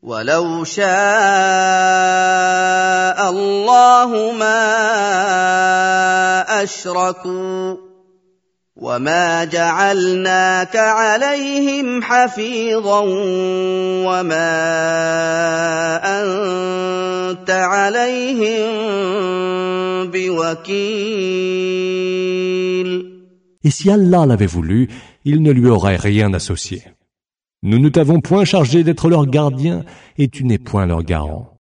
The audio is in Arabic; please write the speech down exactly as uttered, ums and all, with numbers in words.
ولو شاء الله ما أشركوا وما جعلناك عليهم حفيظا وما أنت عليهم بوكيل. Et si Allah l'avait voulu, il ne lui aurait rien associé. Nous ne t'avons point chargé d'être leur gardien et tu n'es point leur garant.